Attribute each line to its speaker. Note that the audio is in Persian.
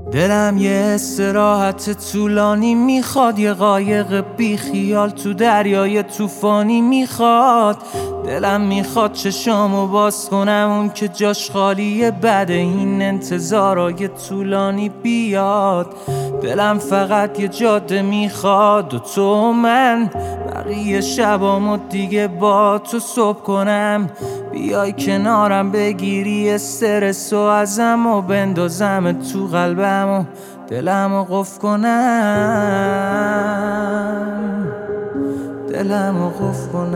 Speaker 1: دلم یه استراحت طولانی میخواد، یه قایق بی خیال تو دریای طوفانی میخواد. دلم میخواد چشامو باز کنم، اون که جاش خالیه بعد این انتظارای طولانی بیاد. دلم فقط یه جاده میخواد و تو و من، بقیه شبامو دیگه با تو صبح کنم. بیای کنارم بگیری استرس و ازم و بندازم تو قلبم و دلمو قفل کنم، دلمو قفل کنم.